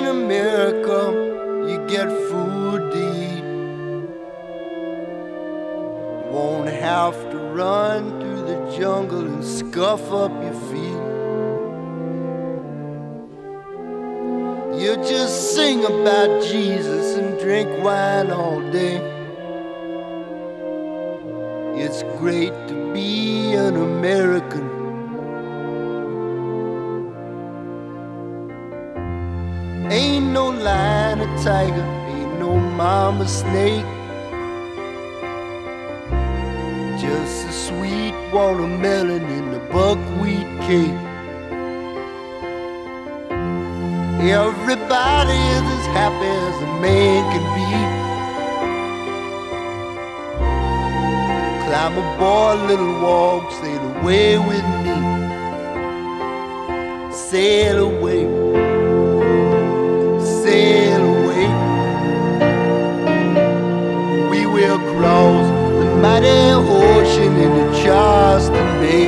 In America, you get food to eat. Won't have to run through the jungle and scuff up your feet. You just sing about Jesus and drink wine all day. It's great to be an American. Ain't no lion or tiger, ain't no mama snake. Just a sweet watermelon in the buckwheat cake. Everybody is as happy as a man can be. Climb aboard, little walk, sail away with me. Sail away, sail away. We will cross the mighty ocean into Charleston Bay.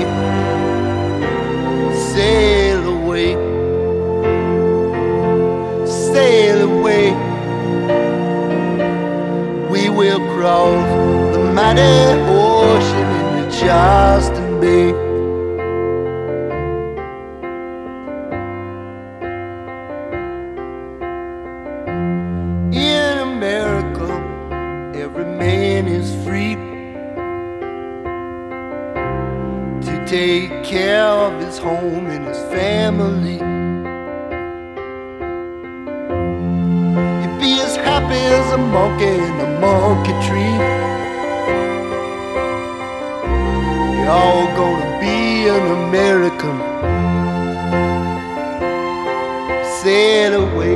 Sail away, sail away. We will cross the mighty ocean into Charleston Bay. In America, every man is free to take care of his home and his family. He'd be as happy as a monkey in a monkey tree. You're all gonna be an American. Sail away,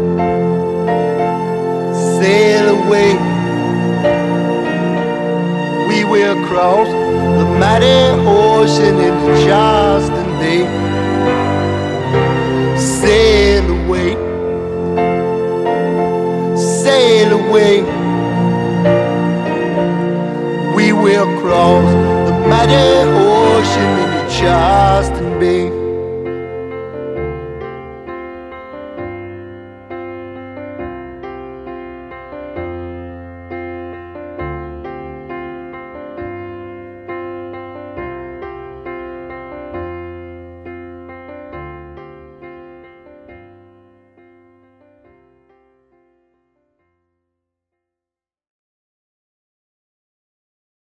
sail away. We will cross the mighty ocean into Charleston Bay. Sail away, sail away. We will cross the mighty ocean into Charleston Bay.